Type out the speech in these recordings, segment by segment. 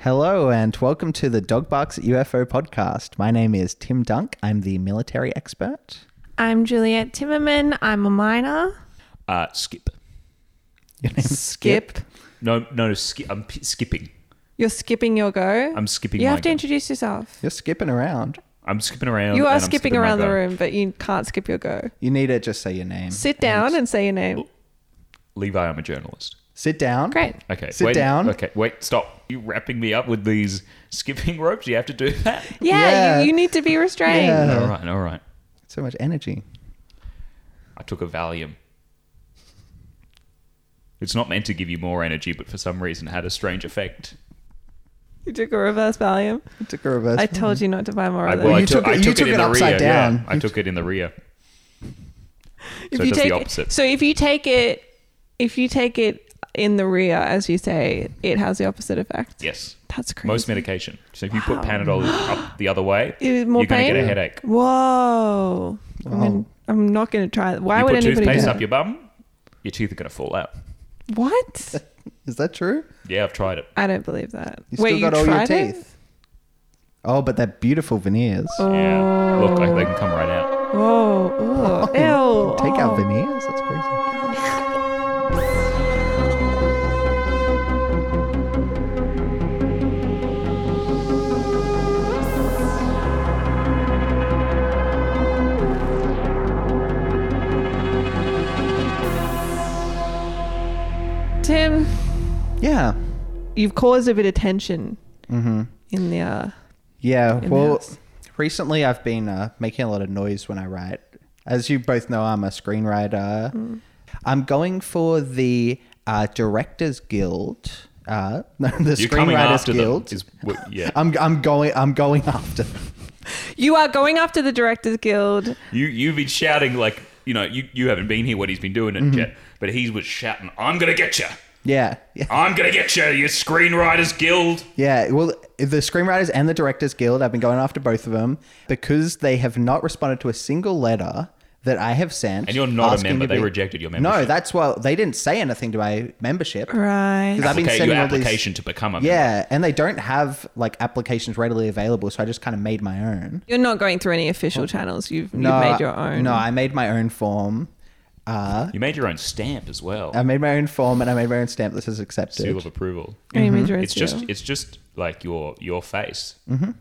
Hello and welcome to the Dog Barks at UFO podcast. My name is Tim Dunk. I'm the military expert. I'm Juliet Timmerman. I'm a miner. Skip. Your name's Skip. No, skip. I'm skipping. You're skipping your go? I'm skipping You my have to go. introduce yourself. You're skipping around. I'm skipping around. You are and I'm skipping my around the go. room, but you can't skip your go. You need to just say your name. Sit down and say your name. Levi, I'm a journalist. Sit down. Great. Okay. Sit wait, down. Okay, wait, stop. You wrapping me up with these skipping ropes? You have to do that? Yeah, Yeah. You need to be restrained. Yeah. All right. So much energy. I took a Valium. It's not meant to give you more energy, but for some reason it had a strange effect. You took a reverse Valium. It took a reverse. I told you not to buy more of well, those. you took it in the upside rear. down. Yeah, I took it in the rear. If So you it does take the opposite. So if you take it in the rear, as you say, it has the opposite effect. Yes. That's crazy. Most medication. So if you put Panadol up the other way, Is more you're going to pain? get a headache. Whoa. Wow. I'm not going to try it. Why You would put anybody do toothpaste that? up your bum, your teeth are going to fall out. What? Is that true? Yeah, I've tried it. I don't believe that. You Wait, still got all your tried it? teeth. Oh, but they're beautiful veneers. Yeah. Look, like they can come right out. Oh, ew. Take out Oh. veneers? That's crazy. Tim, Yeah. you've caused a bit of tension Mm-hmm. in the Yeah. in the Well, house. recently I've been making a lot of noise when I write. As you both know, I'm a screenwriter. I'm going for the Directors Guild. No, the You're coming Screenwriters after Guild. them. Yeah. I'm going after them. You are going after the Directors Guild. You've been shouting like, you haven't been here when he's been doing it yet, but he was shouting, I'm going to get you. Yeah. I'm going to get you, you Screenwriters Guild. Yeah, well, the Screenwriters and the Directors Guild, I've been going after both of them because they have not responded to a single letter that I have sent. And you're not a asking member. to They be- rejected your membership. No, that's why they didn't say anything to my membership. Right. 'Cause I've been Okay, sending your all these- application to become a member. Yeah, and they don't have like applications readily available, so I just kind of made my own. You're not going through any official channels. You've No, made your own. No, I made my own form. You made your own stamp as well. I made my own form and I made my own stamp that says accepted. Seal of approval. Oh, you made your own It's seal. just like your face.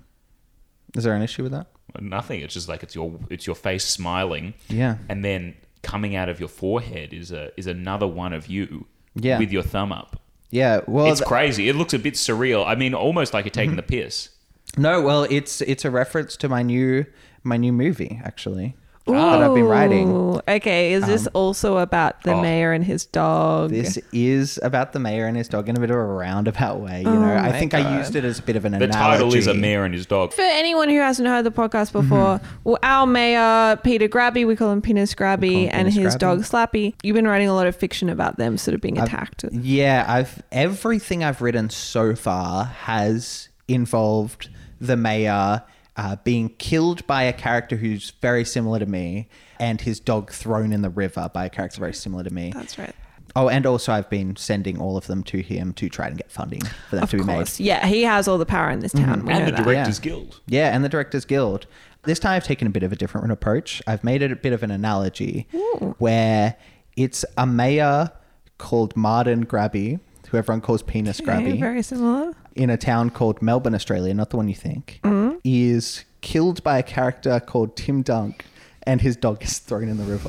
Is there an issue with that? Nothing. It's just like it's your face smiling. Yeah. And then coming out of your forehead is another one of you. Yeah. With your thumb up. Yeah, well, It's crazy. It looks a bit surreal. I mean, almost like you're taking the piss. no, well, it's a reference to my new movie actually. That I've been writing. Ooh, okay, is this also about the Oh. mayor and his dog? This is about the mayor and his dog in a bit of a roundabout way. You know, I my think I God. used it as a bit of an The analogy. title is A Mayor and His Dog. For anyone who hasn't heard the podcast before, well, our mayor, Peter Grabby, we call him Penis Grabby, and Penis his Grabby. dog Slappy. You've been writing a lot of fiction about them sort of being attacked. Yeah, everything I've written so far has involved the mayor being killed by a character who's very similar to me, and his dog thrown in the river by a character very similar to me. That's right. Oh, and also I've been sending all of them to him to try and get funding for them Of to be course. Yeah, he has all the power in this town. We know And the that. Directors Guild. made. Yeah, and the Directors Guild. This time I've taken a bit of a different approach. I've made it a bit of an analogy where it's a mayor called Martin Grabby, who everyone calls Penis Okay, Grabby, very similar. in a town called Melbourne, Australia, not the one you think, is killed by a character called Tim Dunk, and his dog is thrown in the river.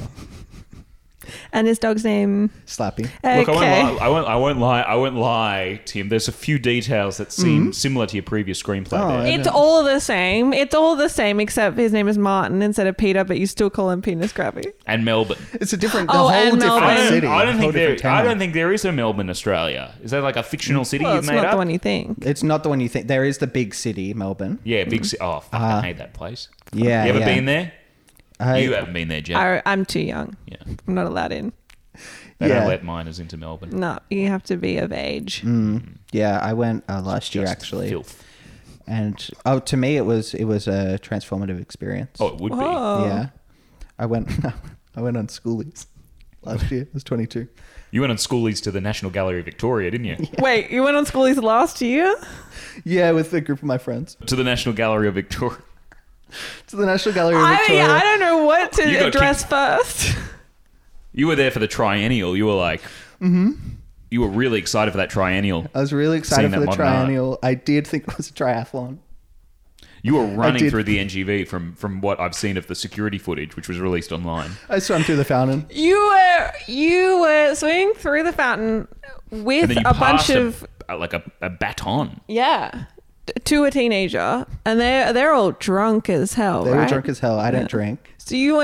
And his dog's name? Slappy. Okay. Look, I won't lie, Tim. There's a few details that seem similar to your previous screenplay Oh, there. It's all the same. It's all the same, except his name is Martin instead of Peter, but you still call him Penis Grabby. And Melbourne. It's a different, Oh, whole and different Melbourne. city. I don't whole different town. think there is a Melbourne, Australia. Is that like a fictional city Well, you've it's made not up? the one you think. It's not the one you think. There is the big city, Melbourne. Yeah, big city. Oh, fuck, I hate that place. Yeah, You ever yeah. been there? I- You haven't been there, Jen. I'm too young. Yeah. I'm not allowed in. They Yeah. don't let minors into Melbourne. No, you have to be of age. Yeah, I went last year Just actually, filth. and to me it was a transformative experience. Oh, it would be. Whoa. yeah, I went on schoolies. last year. I was 22. You went on schoolies to the National Gallery of Victoria, didn't you? Wait, you went on schoolies last year? Yeah, with a group of my friends. To the National Gallery of Victoria. To the National Gallery of I Victoria. I don't know what You to got address first. You were there for the triennial. You were like, you were really excited for that triennial. I was really excited Seeing for that the modern art. triennial. I did think it was a triathlon. You were running did. through the NGV from what I've seen of the security footage, which was released online. I swam through the fountain. You were swimming through the fountain with And then you a bunch passed of a baton. to a teenager, and they're all drunk as hell. They right? were drunk as hell. I don't drink. So you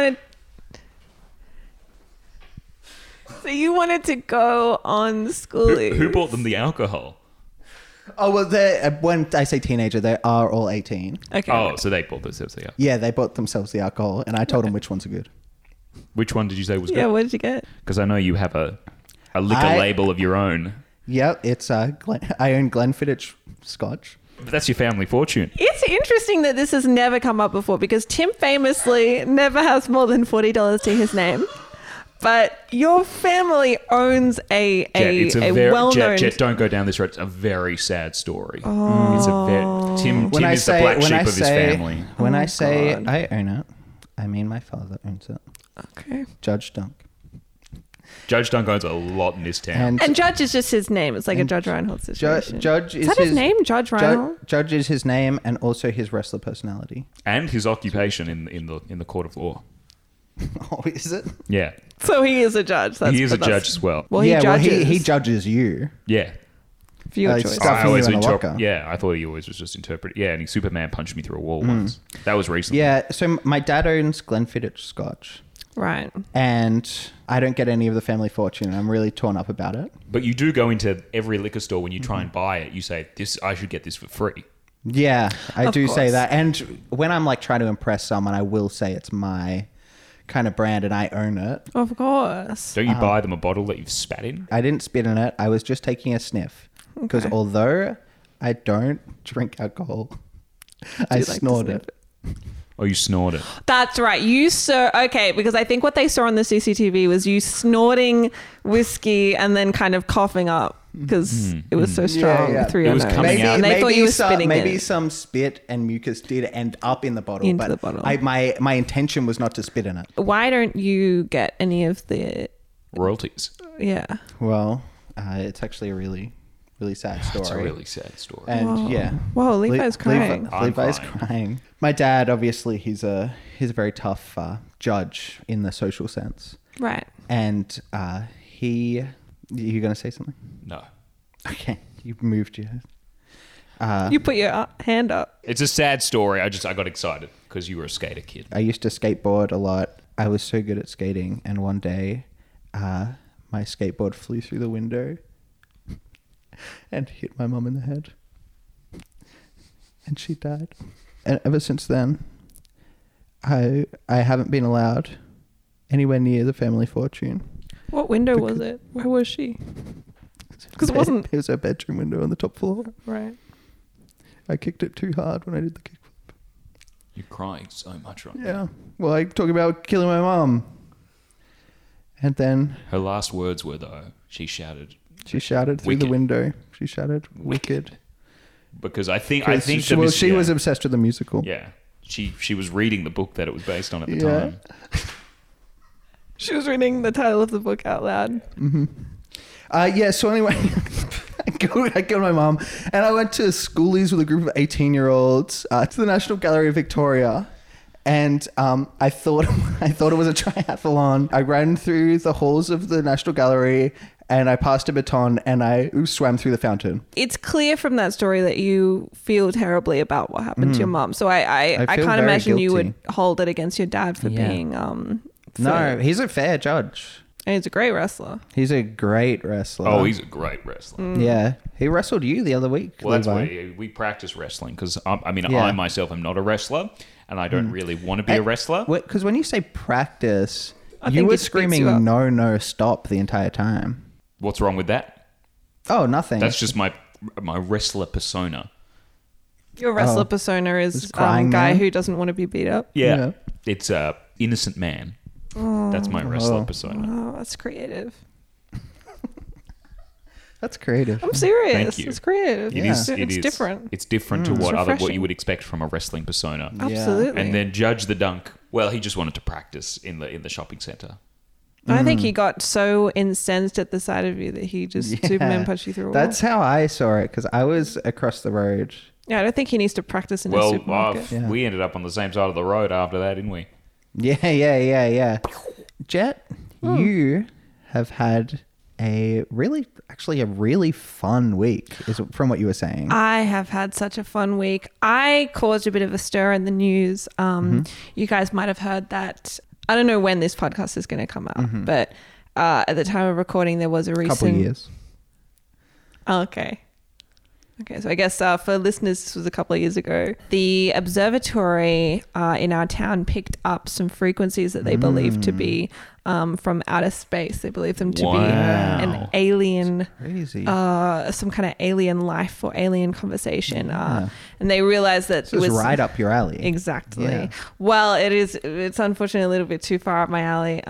wanted to go on schoolies. Who bought them the alcohol? Oh, well, when I say teenager, they are all 18. Okay. Oh, so they bought themselves the alcohol. Yeah, they bought themselves the alcohol, and I told them which ones are good. Which one did you say was Yeah. good? What did you get? Because I know you have a liquor label of your own. Yep, it's I own Glenfiddich Scotch. But that's your family fortune. It's interesting that this has never come up before because Tim famously never has more than $40 to his name. But your family owns a well-known... Jet, don't go down this road. It's a very sad story. It's a Tim is the black sheep of his family. When I Oh, say God. I own it, I mean my father owns it. Okay. Judge Dunk. Judge Dunk owns a lot in this town. And Judge is just his name. It's like a Judge Reinhold situation. Judge is that his name? Judge Reinhold? Judge is his name and also his wrestler personality. And his occupation in the court of law. Oh, is it? Yeah. So he is a judge. He is a judge as well. Well, he judges he judges you. Yeah. for your Like choice. stuff- Stuffing you in a locker. Yeah, I thought he always was just interpreting. Yeah, and he Superman punched me through a wall once. That was recently. Yeah, so my dad owns Glenfiddich Scotch, Right. and I don't get any of the family fortune. I'm really torn up about it. But you do go into every liquor store when you try and buy it. You say, "This, I should get this for free." Yeah, I Of do say course. that. And when I'm like trying to impress someone, I will say it's my kind of brand and I own it. Of course. Don't you buy them a bottle that you've spat in? I didn't spit in it. I was just taking a sniff. Because Okay. although I don't drink alcohol, I like to snort sniff it. Oh, you snort it. That's right. Okay, because I think what they saw on the CCTV was you snorting whiskey and then kind of coughing up because it was so strong yeah. through It your was nose. coming out. And they thought you were some, spitting maybe it. some spit and mucus did end up in the bottle, Into but the bottle. my intention was not to spit in it. Why don't you get any of the... Royalties. Yeah. Well, it's actually a really, really sad story. It's a really sad story. And yeah. Whoa, Levi's crying. I'm Levi's crying. crying. My dad, obviously, he's a very tough judge in the social sense, Right. and you going to say something? No. Okay, you moved your. You put your hand up. It's a sad story. I got excited because you were a skater kid. I used to skateboard a lot. I was so good at skating, and one day, my skateboard flew through the window and hit my mum in the head, and she died. And ever since then, I haven't been allowed anywhere near the family fortune. What window was it? Where was she? Because it wasn't... It was her bedroom window on the top floor. Right. I kicked it too hard when I did the kickflip. You're crying so much right now. Yeah. Well, I talk about killing my mum. And then Her last words were, though, she shouted, she shouted through the Wicked. window. She shouted, "Wicked." because I think She was obsessed with the musical. Yeah. She was reading the book that it was based on at the Yeah. time. She was reading the title of the book out loud. Yeah, so anyway, I killed my mum, and I went to schoolies with a group of 18-year-olds to the National Gallery of Victoria, and I thought it was a triathlon. I ran through the halls of the National Gallery, and I passed a baton, and I swam through the fountain. It's clear from that story that you feel terribly about what happened to your mum. So I feel can't very imagine you guilty. would hold it against your dad for Yeah. being... No, he's a fair judge. And he's a great wrestler. He's a great wrestler. Oh, he's a great wrestler. Yeah, he wrestled you the other week. Well, that's Levi. why we practice wrestling because Yeah. I myself am not a wrestler and I don't really want to be a wrestler. Because when you say practice, I you think were it speeds screaming you up. no, stop the entire time. What's wrong with that? Oh, nothing. That's just my wrestler persona. Your wrestler Oh. persona This is crying guy man? who doesn't want to be beat up. Yeah. Yeah. It's a innocent man. That's my wrestler persona. Oh, that's creative. That's creative. I'm serious. Thank you. It's creative. It is. It's different. It's different to It's what refreshing. you would expect from a wrestling persona. Absolutely. And then Judge the Dunk. Well, he just wanted to practice in the shopping center. I think he got so incensed at the sight of you that he just Superman punched you through a wall. That's how I saw it because I was across the road. Yeah, I don't think he needs to practice in a supermarket. We ended up on the same side of the road after that, didn't we? Yeah. Jet, you have had a really fun week, is from what you were saying. I have had such a fun week. I caused a bit of a stir in the news. You guys might have heard that. I don't know when this podcast is going to come out, but at the time of recording, there was a recent... Couple years. Oh, okay, so I guess for listeners, this was a couple of years ago. The observatory in our town picked up some frequencies that they believe to be from outer space. They believe them to be an alien, Crazy. some kind of alien life or alien conversation. And they realized that it was right up your alley. Exactly. Yeah. Well, it's unfortunately a little bit too far up my alley.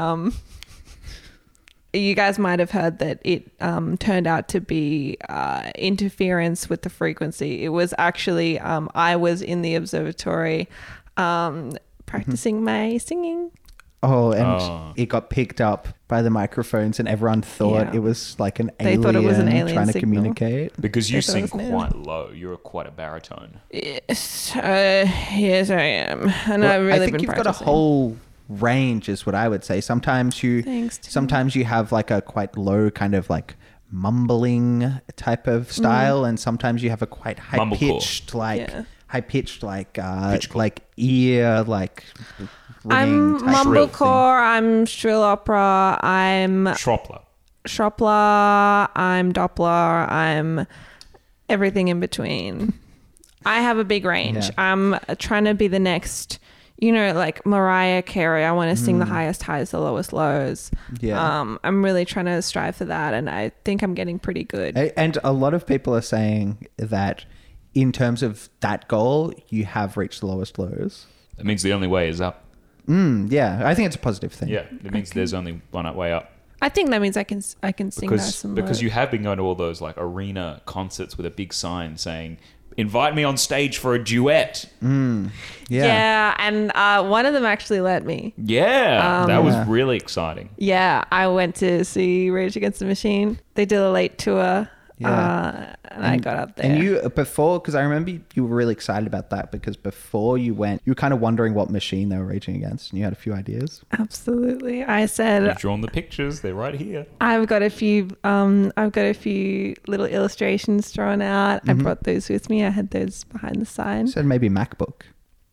You guys might have heard that it turned out to be interference with the frequency. It was actually, I was in the observatory practicing my singing. Oh, and it got picked up by the microphones and everyone thought it was like an alien, thought it was an alien trying to signal. communicate. Because you They thought sing it was an quite low. You're quite a baritone. Yes, yes I am. And I've really I think been you've practicing. got a whole range is what I would say. Sometimes you have like a quite low kind of like mumbling type of style, and sometimes you have a quite high pitched like ear like I'm ringing type mumblecore, I'm shrill opera, I'm Shropler. I'm Doppler, I'm everything in between. I have a big range. Yeah. I'm trying to be the next, like Mariah Carey. I want to sing the highest highs, the lowest lows. Yeah. I'm really trying to strive for that, and I think I'm getting pretty good. And a lot of people are saying that in terms of that goal, you have reached the lowest lows. That means the only way is up. Yeah, I think it's a positive thing. Yeah, it means there's only one way up. I think that means I can sing nice and low. Because you have been going to all those like arena concerts with a big sign saying, "Invite me on stage for a duet." Yeah, and one of them actually let me. Yeah, that was really exciting. Yeah, I went to see Rage Against the Machine. They did a late tour. And I got up there. And you, before, because I remember you were really excited about that because before you went, you were kind of wondering what machine they were raging against and you had a few ideas. Absolutely. I said, You've drawn the pictures. They're right here. I've got a few little illustrations drawn out. I brought those with me. I had those behind the sign. You said maybe MacBook.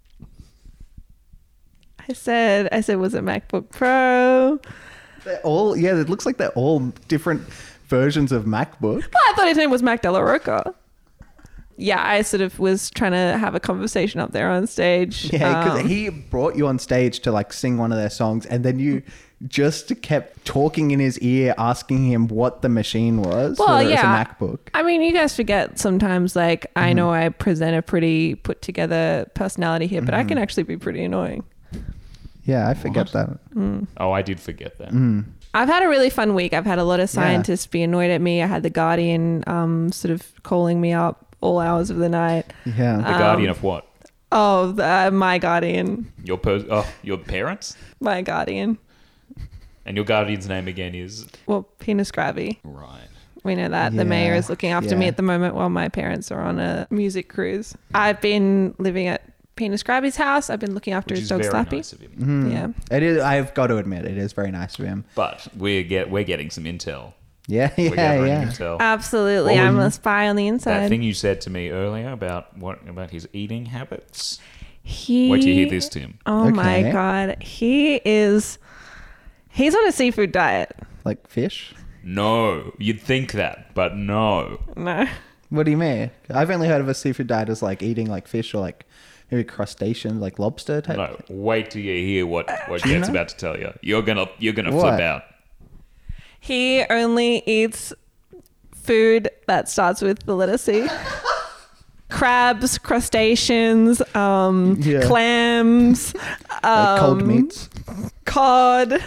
I said, was it MacBook Pro? They're all, it looks like they're all different versions of MacBook. Well, I thought his name was Mac Della Rocca. Yeah, I sort of was trying to have a conversation up there on stage. Yeah, because he brought you on stage to like sing one of their songs and then you just kept talking in his ear, asking him what the machine was. Well, whether it was a yeah. MacBook. I mean, you guys forget sometimes, like, I know I present a pretty put together personality here, but I can actually be pretty annoying. Yeah, I forget that. Oh, I did forget that. I've had a really fun week. I've had a lot of scientists be annoyed at me. I had the Guardian sort of calling me up all hours of the night. Yeah. The guardian of what? Oh, my Guardian. Your parents? My Guardian. And your guardian's name again is? Well, Penis Grabby. Right. We know that. The mayor is looking after me at the moment while my parents are on a music cruise. I've been living at Penis Grabby's house. I've been looking after his dog Slappy. Nice of him. Yeah. It is. I've got to admit, it is very nice of him. But we're getting some intel. Yeah. We're gathering intel. Absolutely. What I'm was a spy on the inside. That thing you said to me earlier about his eating habits. Wait till you hear this, Tim. Oh my God. He's on a seafood diet. Like fish? No. You'd think that, but no. No. What do you mean? I've only heard of a seafood diet as like eating like fish or like maybe crustacean, like lobster type. No. Wait till you hear what Jet's about to tell you. You're gonna flip out. He only eats food that starts with the letter C. Crabs, crustaceans, clams, Like cold meats. cod.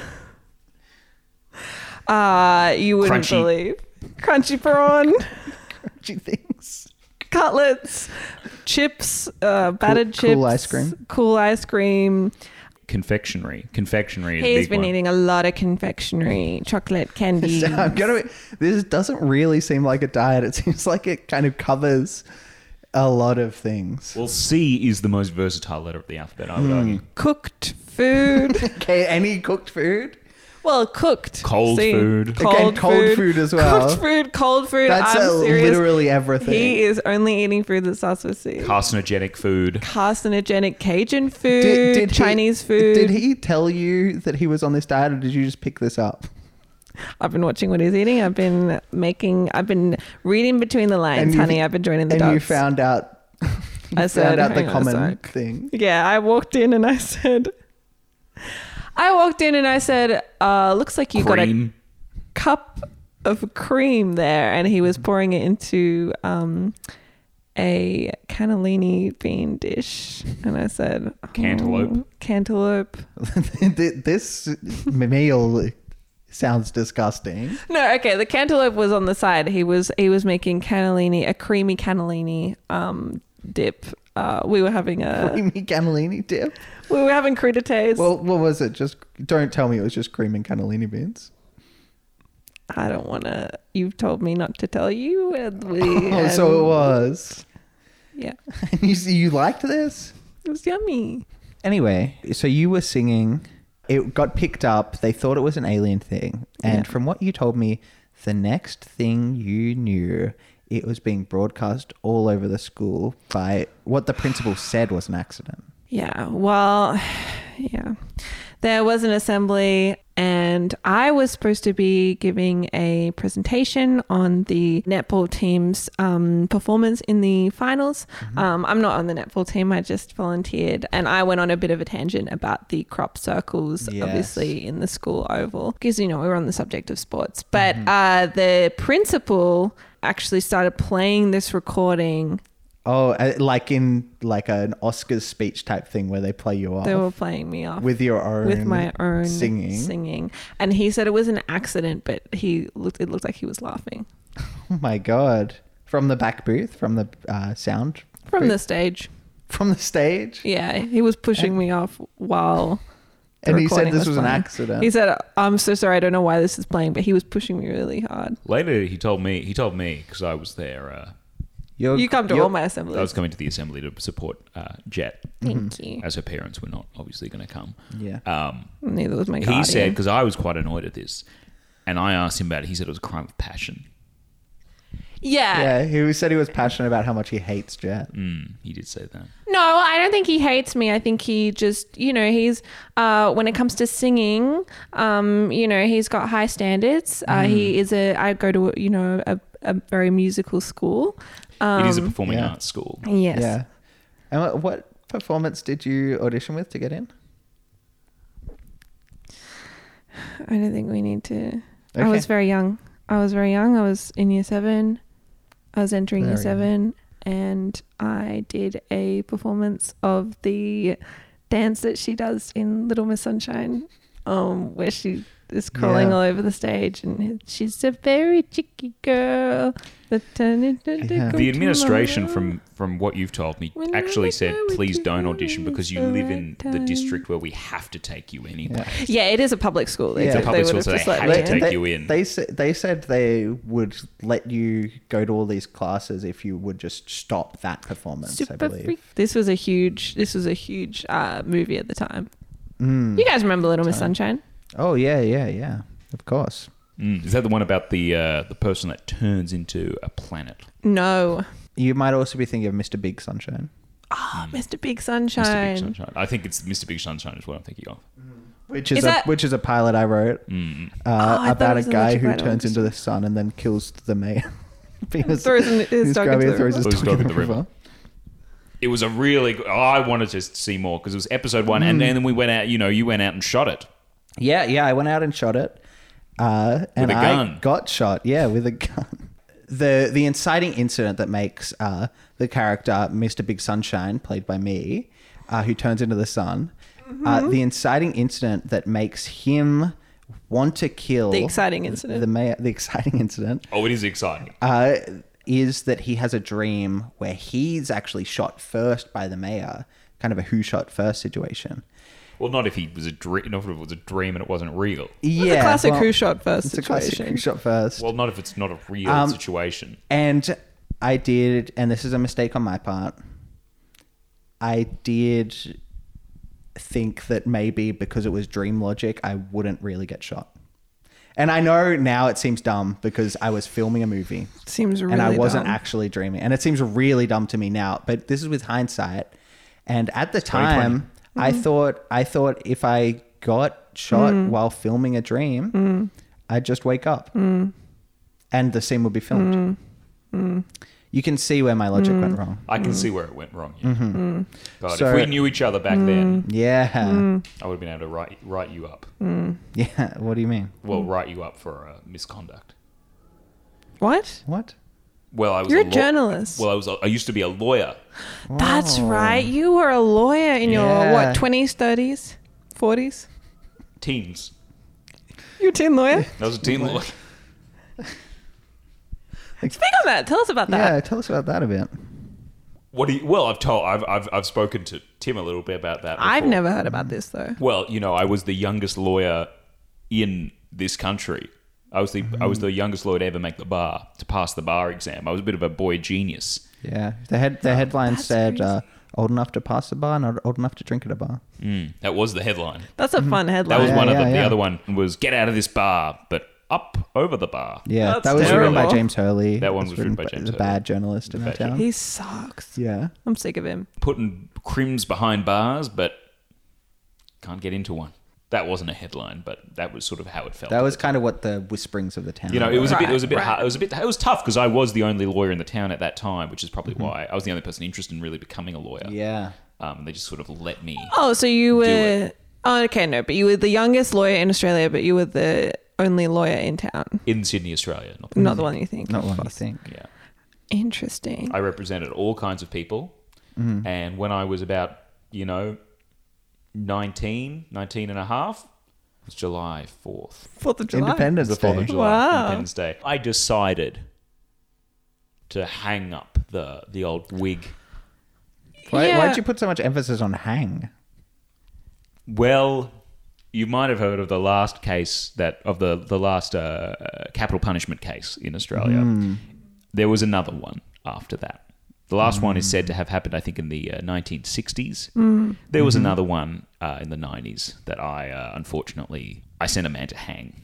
You wouldn't Crunchy. believe. Crunchy prawn, Crunchy things. cutlets, chips, battered chips. Cool ice cream. Cool ice cream. Confectionery is a He's big been one. eating a lot of confectionery, chocolate candy. This doesn't really seem like a diet. It seems like it kind of covers a lot of things. Well, C is the most versatile letter of the alphabet, I would argue. Cooked food. Okay, any cooked food? Well, cooked. Cold food. Again, cold food as well. Cooked food, cold food. That's I'm serious. literally everything. He is only eating food that starts with C. Carcinogenic food. Carcinogenic Cajun food, Chinese food. Did he tell you that he was on this diet, or did you just pick this up? I've been watching what he's eating. I've been reading between the lines, you- honey. I've been joining the And dots. you found out. I said, found out the hang on a common sec. thing. Yeah, I walked in and I said, looks like you got a Cream. cup of cream there. And he was pouring it into a cannellini bean dish. And I said, Cantaloupe. Cantaloupe. This meal sounds disgusting. No, okay. The cantaloupe was on the side. He was making cannellini, a creamy cannellini dip. We were having Creamy cannellini dip. crudités. Well, what was it? Just don't tell me it was just cream and cannellini beans. I don't want to. You've told me not to tell you. And So it was. Yeah, And you liked this? it was yummy. Anyway, so you were singing. It got picked up. They thought it was an alien thing. And Yeah. from what you told me, the next thing you knew, it was being broadcast all over the school by what the principal said was an accident. Yeah. Well, yeah. There was an assembly, and I was supposed to be giving a presentation on the netball team's performance in the finals. I'm not on the netball team. I just volunteered, and I went on a bit of a tangent about the crop circles, Yes. obviously, in the school oval, because, we were on the subject of sports. But the principal actually started playing this recording. Oh, like in like an Oscars speech type thing where they play you off They were playing me off. with your own With my own singing. And he said it was an accident, but it looked like he was laughing. Oh my god! From the back booth, from the sound, From booth? the stage. from the stage, Yeah, he was pushing me off while the and he said recording this was an playing. accident. He said, "I'm so sorry, I don't know why this is playing," but he was pushing me really hard. Later, he told me because I was there. You come to all my I assemblies. was coming to the assembly to support Jet, Thank you. as her parents were not obviously going to come. Yeah. Neither was my He guardian. said, because I was quite annoyed at this, and I asked him about it. He said it was a crime of passion. Yeah. Yeah, he said he was passionate about how much he hates Jet. He did say that. No, I don't think he hates me. I think he just, he's, when it comes to singing, he's got high standards. I go to, a very musical school. It is a performing yeah. arts school. Yes. Yeah. And what performance did you audition with to get in? I don't think we need to. I Okay. was very young. I was in year 7. I was entering year Very 7, and I did a performance of the dance that she does in Little Miss Sunshine, where she is crawling Yeah. all over the stage, and she's a very cheeky girl that turned into Yeah. The administration, tomorrow. from what you've told me, When actually I said, go with please you, don't audition because you it's the live in right the time." district where we have to take you anyway. Yeah. Yeah, it is a public school. It's a They public would school, have so they just let had me to in. take you in. They said they would let you go to all these classes if you would just stop that performance. I Super believe. freak. This was a huge movie at the time. Mm. You guys remember Little Miss Sunshine? Oh yeah. Of course. Is that the one about the person that turns into a planet? No. You might also be thinking of Mr. Big Sunshine. Oh, Mr. Big Mr. Sunshine. Big Sunshine. I think it's Mr. Big Sunshine is what I'm thinking of. Which Is is, that- which is a pilot I wrote I thought about it a was an guy electric who light turns orchestra. into the sun and then kills the mayor. Because Throws his he's dog driving into and the throws river. his dog in the river. It was a really good... I wanted to see more because it was episode 1 and then we went out, you went out and shot it. Yeah, I went out and shot it. And With a gun. I got shot, with a gun. The inciting incident that makes the character Mr. Big Sunshine, played by me, who turns into the sun, The inciting incident that makes him want to kill The exciting incident. the mayor. The exciting incident Oh, it is exciting. is that he has a dream where he's actually shot first by the mayor, kind of a who shot first situation. Well, not if he was a dream. Not if it was a dream and it wasn't real. Yeah, It's a classic well, who shot first It's a classic situation. who shot first. Well, not if it's not a real situation. And I did, and this is a mistake on my part, I did think that maybe because it was dream logic, I wouldn't really get shot. And I know now it seems dumb because I was filming a movie Seems really and I wasn't dumb. actually dreaming. And it seems really dumb to me now, but this is with hindsight. And at the time, I thought if I got shot while filming a dream, I'd just wake up and the scene would be filmed. You can see where my logic went wrong. I can see where it went wrong. Yeah. God, So- if we knew each other back then, Yeah. I would have been able to write you up. Yeah. What do you mean? Well, write you up for misconduct. What? What? Well, I was You're a journalist. Well, I used to be a lawyer. That's right. You were a lawyer in your, Yeah. what, 20s, 30s, 40s? Teens. You're a teen lawyer? That was a teen lawyer. Speak on that. Tell us about that. Yeah. Tell us about that a bit. What do you? Well, I've spoken to Tim a little bit about that. I've before. never heard about this, though. Well, I was the youngest lawyer in this country. I was the youngest lawyer to ever make the bar, to pass the bar exam. I was a bit of a boy genius. Yeah. The headline That's said, crazy. old enough to pass a bar, not old enough to drink at a bar. That was the headline. That's a fun headline. That was one of them. The yeah. other one was "Get out of this bar," but up over the bar. Yeah. That's that was written by terrible. James Hurley. That one It's was written by James the Hurley. bad journalist in our bad town. He sucks. Yeah. I'm sick of him. Putting crims behind bars, but can't get into one. That wasn't a headline, but that was sort of how it felt. That was kind of what the whisperings of the town. it was a bit. It was a bit. Right. Hard, it was tough because I was the only lawyer in the town at that time, which is probably why I was the only person interested in really becoming a lawyer. Yeah. And they just sort of let me. Oh, so you Do were... it. Oh, okay, no. But you were the youngest lawyer in Australia, but you were the only lawyer in town. In Sydney, Australia. Not the one you think. Not of, what you course. think. Yeah. Interesting. I represented all kinds of people. And when I was about, 19 and a half, it was July 4th. 4th of July. Independence The 4th Day. of July, Wow. Independence Day. I decided to hang up the old wig. Why, Yeah. why'd you put so much emphasis on hang? Well, you might have heard of the last case of the last capital punishment case in Australia. There was another one after that. The last one is said to have happened, I think, in the 1960s. There was another one in the 90s that unfortunately, I sent a man to hang.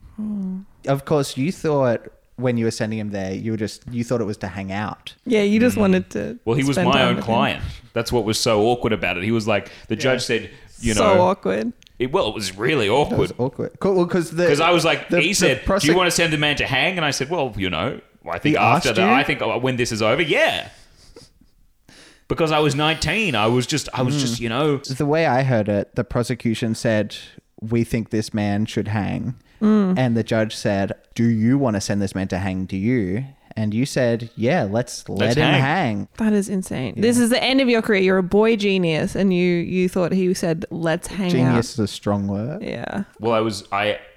Of course, you thought when you were sending him there, you thought it was to hang out. Yeah, you just wanted to. Well, he was spend my time own with him. client. That's what was so awkward about it. He was like, the judge said, So awkward. it was really It awkward. was awkward. Cool, because Because I was like, he said, prosec- "Do you want to send the man to hang?" And I said, "Well, I think He after asked that, you? I think when this is over, yeah." Because I was 19, I was just, The way I heard it, the prosecution said, "We think this man should hang," and the judge said, "Do you want to send this man to hang? Do you?" And you said, "Yeah, let's let him hang." hang." That is insane. This is the end of your career. You're a boy genius, and you thought he said, "Let's hang Genius is a strong word. out." Yeah. well, I was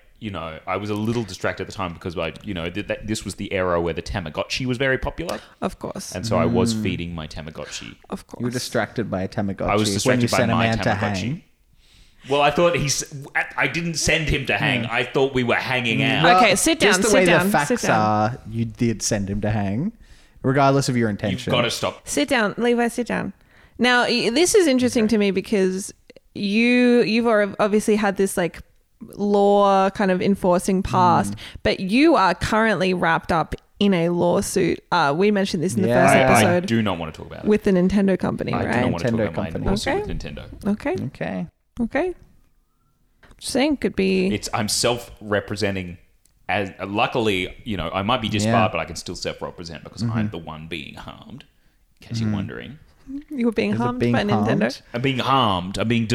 a little distracted at the time because this was the era where the Tamagotchi was very popular, Of course. and so I was feeding my Tamagotchi. Of course. You were distracted by a Tamagotchi. I was when you distracted by sent a my man to Tamagotchi. hang. Well, I thought I didn't send him to hang. I thought we were hanging out. Well, Okay, sit down, Just the sit way down, the facts sit down. are, you did send him to hang, regardless of your You've intention. got to stop. Sit down, Levi. Sit down. Now, this is interesting to me because you've obviously had this like law kind of enforcing past, but you are currently wrapped up in a lawsuit. We mentioned this in the Yeah. first I episode do not want to talk about it. with the Nintendo company, I do not right? want to talk Nintendo about my company. lawsuit Okay. with Nintendo. Okay. Okay. Okay. Just saying, could be. I'm self-representing. As luckily, I might be disbarred, but I can still self-represent because I'm the one being harmed. In case you're wondering, You were being Is it harmed being by Nintendo. harmed? I'm being harmed. I'm being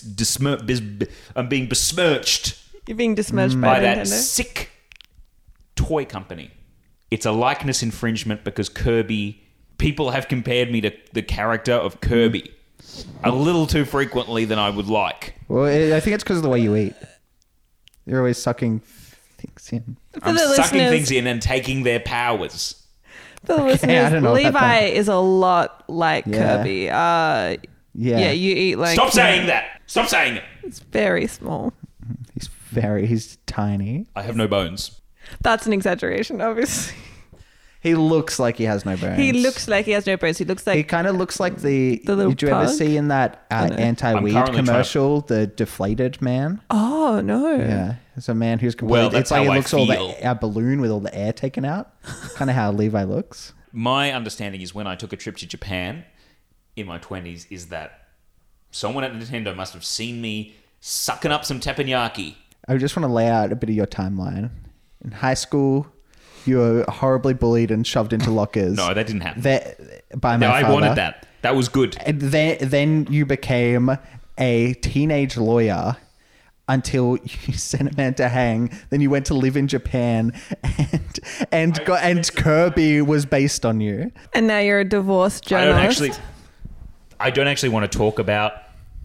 I'm being besmirched You're being besmirched by by that Nintendo. sick toy company. It's a likeness infringement because Kirby. People have compared me to the character of Kirby. a little too frequently than I would like. Well, I think it's because of the way you eat. You're always sucking things in. I'm the sucking listeners- things in and taking their powers. For the I listeners, don't know about Levi that. is a lot like Yeah. Kirby. Yeah. Yeah, you eat like... Stop saying that. Stop saying it. It's very small. He's tiny. I have no bones. That's an exaggeration, obviously. He looks like he has no bones. He looks like he has no bones. He looks He like... kind of looks like the little did you ever pug? see in that know. anti-weed I'm currently commercial, the deflated man? Oh, no. Yeah. It's a man who's completely... Well, that's it's like how he I looks all feel. a balloon with all the air taken out. Kind of how Levi looks. My understanding is when I took a trip to Japan in my 20s is that someone at Nintendo must have seen me sucking up some teppanyaki. I just want to lay out a bit of your timeline. In high school, you were horribly bullied and shoved into lockers. No, that didn't happen. By my No, I father. wanted that. That was good. And then you became a teenage lawyer until you sent a man to hang. Then you went to live in Japan, and Kirby was based on you. And now you're a divorced journalist. I don't actually want to talk about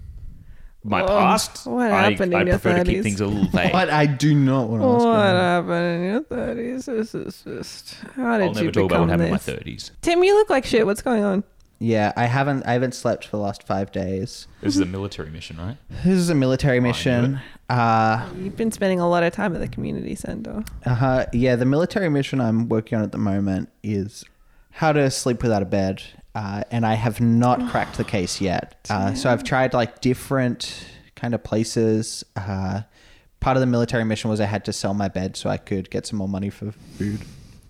my Oh, past. what I happened in your prefer to 30s? keep things a little vague. But I do not want to ask What you. happened in your 30s? This is just... How did I'll you never talk about become what happened in my this? 30s. Tim, you look like shit. What's going on? Yeah, I haven't slept for the last 5 days. This is a military mission, right? This is a military mission. You've been spending a lot of time at the community centre. Yeah, the military mission I'm working on at the moment is how to sleep without a bed. And I have not cracked the case yet. So I've tried like different kind of places. Part of the military mission was I had to sell my bed so I could get some more money for food.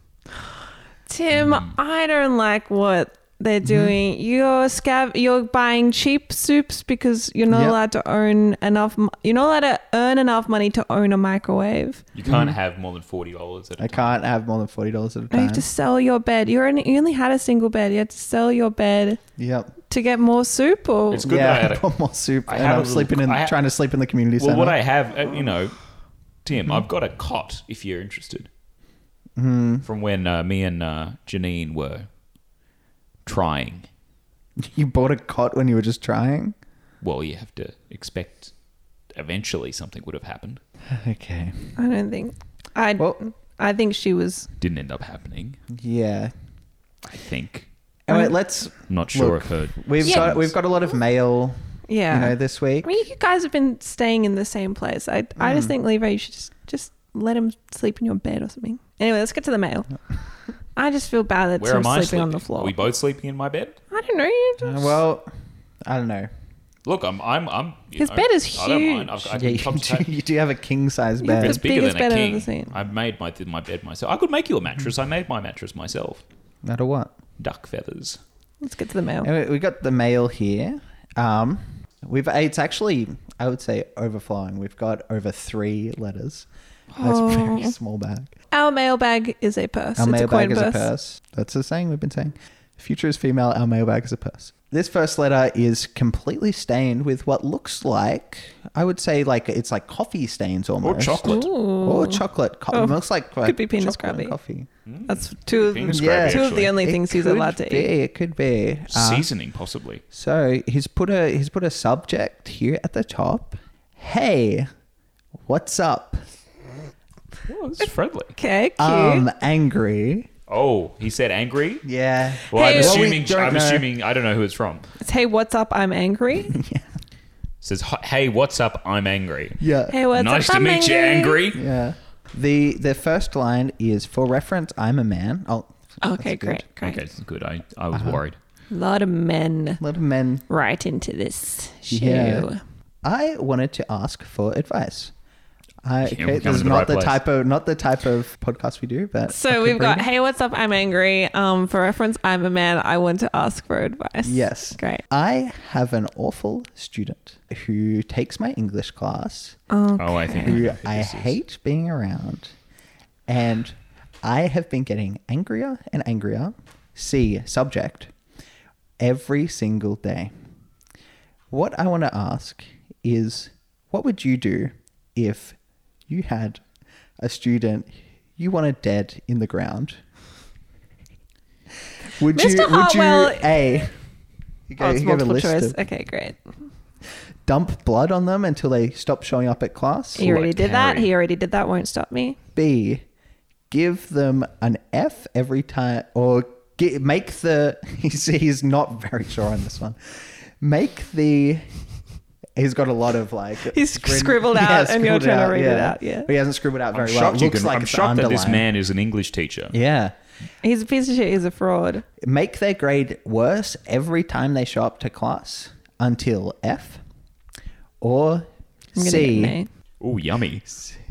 Tim, I don't like what they're doing. You're buying cheap soups because you're not Yep. allowed to own enough. You're not allowed to earn enough money to own a microwave. You can't have more than $40 at a I time. can't have more than $40 at a You time. have to sell your bed. You only had a single bed. You had to sell your bed Yep. to get more soup. Or It's good yeah, that I had I a- want more soup. I And have I'm a little- sleeping in, I ha- trying to sleep in the community Well, center. what I have, Tim, I've got a cot if you're interested. From when me and Janine were trying. You bought a cot when you were just trying? Well, you have to expect eventually something would have happened. Okay. I don't think. Well- I think she was. Didn't end up happening, Yeah. I think. Anyway, let's... I'm not sure Look, if her... We've got a lot of mail, Yeah. this week. I mean, you guys have been staying in the same place. I just think, Levi, you should just let him sleep in your bed or something. Anyway, let's get to the mail. I just feel bad that Where am Tim's I sleeping sleeping? on the floor. Are we both sleeping in my bed? I don't know. You just, Well, I don't know. Look, I'm you His know, bed is I don't mind. huge. I Yeah, can you do have a king size Yeah, bed. It's the bigger biggest than bed a I've ever king. seen. I made my bed myself. I could make you a mattress. I made my mattress myself. Matter what. Duck feathers. let's get to the mail. Anyway, we got the mail here. It's actually, I would say, overflowing. We've got over 3 letters. That's a very small bag. Our mailbag is a purse. Our it's mailbag a is coin a purse. That's the saying we've been saying. Future is female, our mailbag is a purse. This first letter is completely stained with what looks like, I would say, like it's like coffee stains Or almost. chocolate. Or chocolate. Oh, It looks like could be penis chocolate and scrubby. coffee. That's two of, Penis Yeah. scrubby, two of actually. the only It things he's could allowed to be, eat. It could be. Seasoning, possibly. So he's put a subject here at the top. Hey, what's up? Oh, it's friendly. Okay, cute. Angry. Oh, he said angry? Yeah. Well, Hey, I'm well, we assuming, don't know. I don't know who it's from. It's, hey, what's up? I'm angry. It says, hey, what's up? I'm angry. Yeah. Hey, what's Nice up? to I'm meet you, angry. Yeah. The first line is, for reference, I'm a man. Oh, Okay, that's good. great, great. Okay, that's good. I was worried. A lot of men A lot of men. right into this show. Yeah. I wanted to ask for advice. we're Okay, coming this to is the not right the place. type of podcast we do, but I So could we've got, bring it. hey, what's up? I'm angry. For reference, I'm a man. I want to ask for advice. Yes. Great. I have an awful student who takes my English class, Oh, I think who who I this is. hate being around, and I have been getting angrier and angrier. See, subject, every single day. What I want to ask is, what would you do if you had a student you wanted dead in the ground? Would Mr. you Hartwell- He Oh, it's he gave a multiple list choice. of- Okay, great. Dump blood on them until they stop showing up at class. He already like did that. Harry. He already did that. Won't stop me. B, give them an F every time, or make the. He's not very sure on this one. Make the. He's got a lot of like. He's scribbled out and you're scribbled trying to read it out, yeah. But he hasn't scribbled out I'm very well. It shocked, you looks can, like I'm it's shocked that this underlined. man is an English teacher. Yeah. He's a piece of shit. He's a fraud. Make their grade worse every time they show up to class until F, or I'm gonna C. get an Oh, yummy.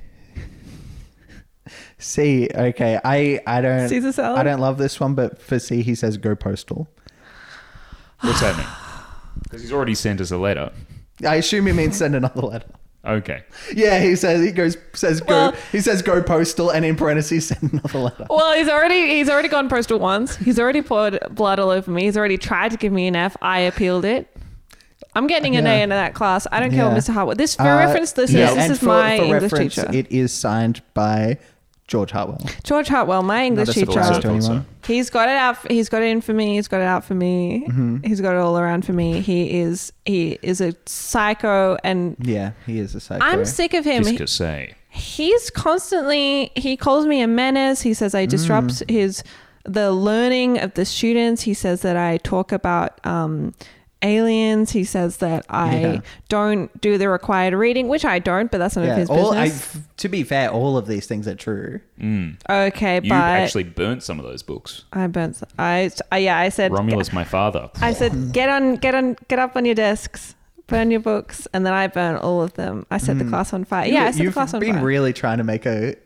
C. Okay, I don't. Caesar salad? I don't love this one, but for C, he says go postal. What's that mean? Because he's already sent us a letter. I assume he means send another letter. Okay. Yeah, he says Well- go. He says go postal, and in parentheses send another letter. Well, he's already gone postal once. He's already poured blood all over me. He's already tried to give me an F. I appealed it. I'm getting an Yeah. A into that class. I don't care what Yeah. Mr. Hartwell. This for reference, this and is for- my for English reference, teacher, It is signed by George Hartwell. George Hartwell, my English Not a teacher. surprise to Thought anyone. so. He's got it out. He's got it in for me. He's got it out for me. Mm-hmm. He's got it all around for me. He is a psycho, and Yeah, he is a psycho. I'm sick of him. Just to say. He's constantly, he calls me a menace. He says I disrupt the learning of the students. He says that I talk about aliens. He says that I don't do the required reading, which I don't, but that's none of his business. To be fair, all of these things are true. Okay, You but actually burnt some of those books. I burnt. I said Romulus, my father. I said get up on your desks, burn your books, and then I burn all of them. I set the class on fire. Yeah, I set the You've class on been fire. really trying to make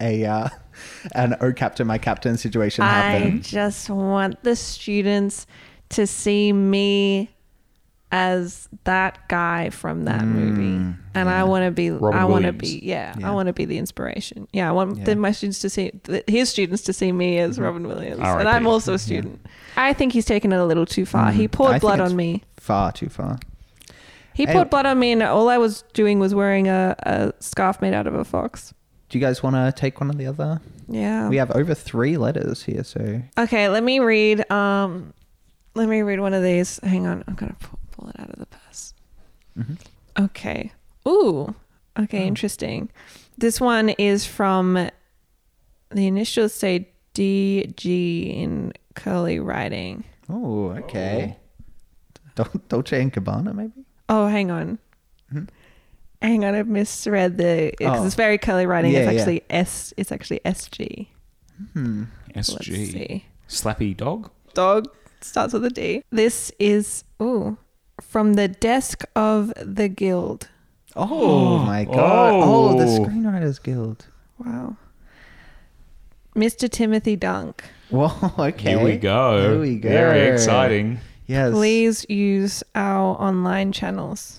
an "Oh Captain, My Captain" situation I happen. just want the students to see me as that guy from that movie, and I want to be. Robin I want to Williams. be. Yeah, I want to be the inspiration. Yeah, I want my students to see his students to see me as Robin Williams, and R.I.P. I'm also a student. I think he's taken it a little too far. He I poured think blood it's on me. Far too far. He Hey- poured blood on me, and all I was doing was wearing a scarf made out of a fox. Do you guys want to take one or the other? Yeah. We have over 3 letters here, so Okay, let me read. Let me read one of these. Hang on, I'm gonna pull it out of the purse. Okay. Ooh. Okay, interesting. This one is from the initials say DG in curly writing. oh, okay. Dolce and Gabbana, maybe. Oh, hang on. Hang on, I've misread because it's very curly writing. Yeah, It's yeah. actually S. It's actually SG. Let's SG. see. Slappy dog? Dog starts with a D. This is from the desk of the guild. Oh my god! Oh, the Oh. Screenwriters Guild. Wow. Mr. Timothy Dunk, Whoa, okay. Here we go. Here we go. Very exciting. Yes. please use our online channels.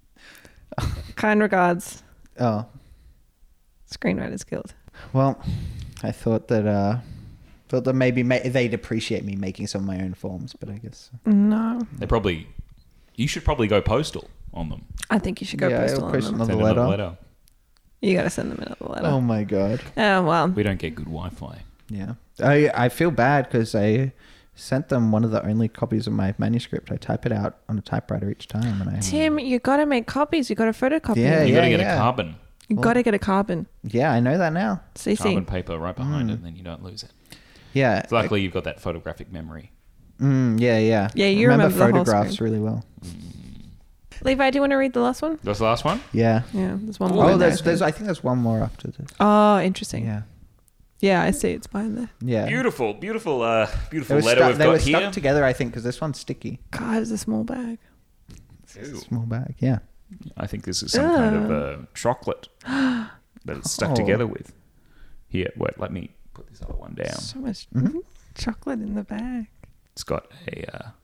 Kind regards, Oh, Screenwriters Guild. well, I thought that maybe they'd appreciate me making some of my own forms, but I guess No, You should probably go postal on them. I think you should go Yeah, postal I'll on post them. another Send another letter. letter. You got to send them another letter. Oh my god. Oh, well. We don't get good Wi-Fi. Yeah. I feel bad because I sent them one of the only copies of my manuscript. I type it out on a typewriter each time, and I Tim, you got to make copies. You got to photocopy. Yeah, them. You got to get yeah. a carbon You got to get a carbon. I know that now. CC. carbon paper right behind it, and then you don't lose it. Yeah. Luckily, you've got that photographic memory. Yeah. Yeah, you I remember the whole photographs screen. really well. Levi, do you want to read the last one? That's the last one? Yeah. Yeah, there's one more. Oh, in there, there's I think there's one more after this. Oh, interesting. Yeah. Yeah, I see. It's behind there. Yeah. Beautiful, beautiful, They beautiful were, letter we've they were got here. stuck together, I think, because this one's sticky. God, it's a small bag. Ew. Small bag. Yeah. I think this is some kind of chocolate that it's stuck Oh. together with. Here, wait, let me put this other one down. So much Mm-hmm. chocolate in the bag. It's got a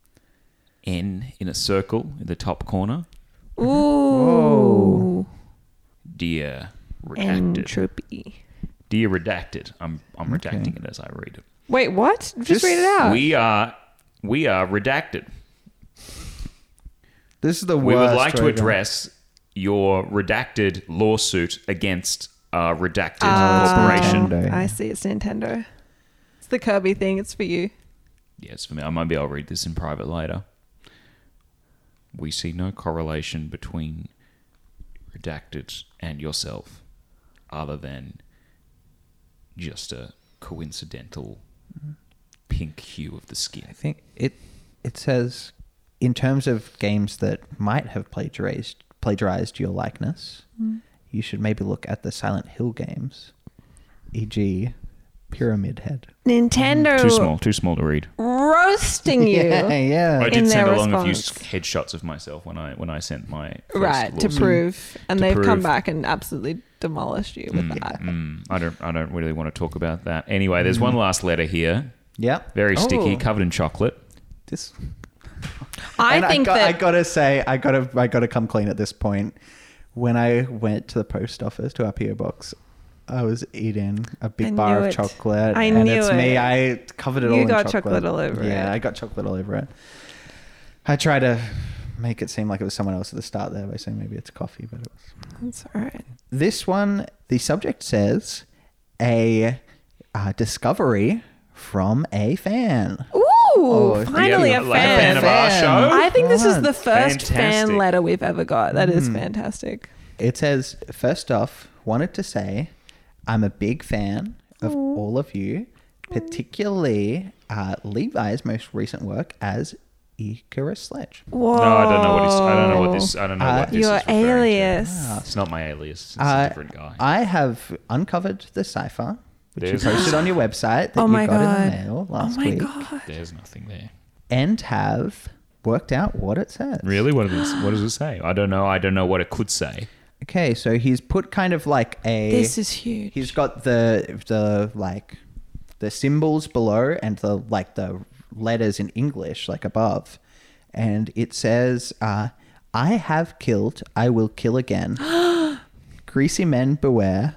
N in a circle in the top corner. Ooh. Whoa. Dear redacted. Entropy. Dear redacted. I'm redacting it as I read it. Wait, what? Just read it out. We are redacted. This is the worst. We would like to way address your redacted lawsuit against Redacted Ah. Corporation. Nintendo. I see. It's Nintendo. It's the Kirby thing. It's for you. Yes, for me. I might be able to read this in private later. We see no correlation between Redacted and yourself other than just a coincidental pink hue of the skin. I think it says, in terms of games that might have plagiarized your likeness, you should maybe look at the Silent Hill games, e.g. Pyramid Head. Nintendo Too small to read. roasting you. Yeah. I in did send their along a few response. headshots of myself when I sent my first Right, to lawsuit. prove. And To they've come prove. back and absolutely demolished you with that. I don't really want to talk about that. Anyway, there's one last letter here. Yep. Very sticky, Oh, covered in chocolate. This. I And think I that... gotta say, I gotta come clean at this point. When I went to the post office to our PO box, I was eating a big I bar knew of it. chocolate. I and knew it's me. it. I covered it You all in got chocolate. chocolate all over Yeah, it. I got chocolate all over it. I tried to make it seem like it was someone else at the start there by saying maybe it's coffee, but it was. That's all right. This one, the subject says a discovery from a fan. Ooh, Oh, finally yeah, a like fan. a fan of our show? I think this is God. the first fan Fantastic. letter we've ever got. That is fantastic. It says, first off, wanted to say I'm a big fan of all of you, particularly Levi's most recent work as Icarus Sledge. Whoa. No, I don't know what this is Your referring to. alias. It's not my alias. It's a different guy. I have uncovered the cipher, which There's- you posted on your website that Oh you my got God. in the mail last Oh my week, God. There's nothing there. and have worked out what it says. Really? What does it say? I don't know. I don't know what it could say. Okay, so he's put kind of like a... This is huge. He's got the like the symbols below and the letters in English like above, and it says, "I have killed, I will kill again. Greasy men beware.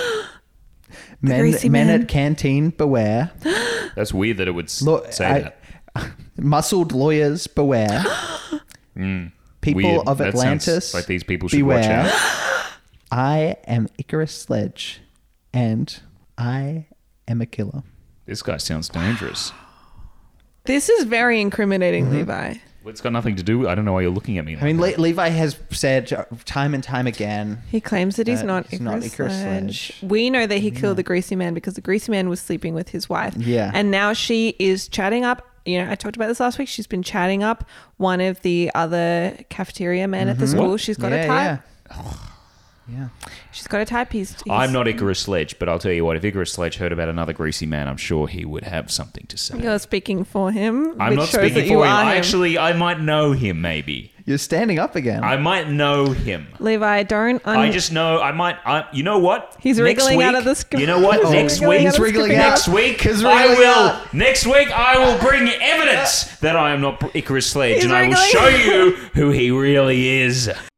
greasy men men. at canteen beware. That's weird that it would Look, say that. Muscled lawyers beware. People Weird. of That sounds Atlantis like these people should watch beware. out. I am Icarus Sledge, and I am a killer." This guy sounds dangerous. This is very incriminating, Levi. Well, it's got nothing to do. I don't know why you're looking at me. I mean, like that. Levi has said time and time again. He claims that he's not he's not Icarus Icarus Sledge. Sledge. We know that he killed the greasy man because the greasy man was sleeping with his wife. Yeah. And now she is chatting up. You know, I talked about this last week. She's been chatting up one of the other cafeteria men at the school. What? She's got a type. Yeah. She's got a type. He's I'm not Icarus Sledge, but I'll tell you what, if Icarus Sledge heard about another greasy man, I'm sure he would have something to say. You're speaking for him. I'm which not shows speaking that you for him. are Actually, I might know him, maybe. You're standing up again. I might know him. Levi, don't. I just know you know what? He's Next wriggling week, out of the script. You know what? He's Next wriggling week, out of the wriggling script. out. next week, He's I wriggling will. out. Next week, I will bring evidence that I am not Icarus Sledge, He's and I will wriggling. show you who he really is.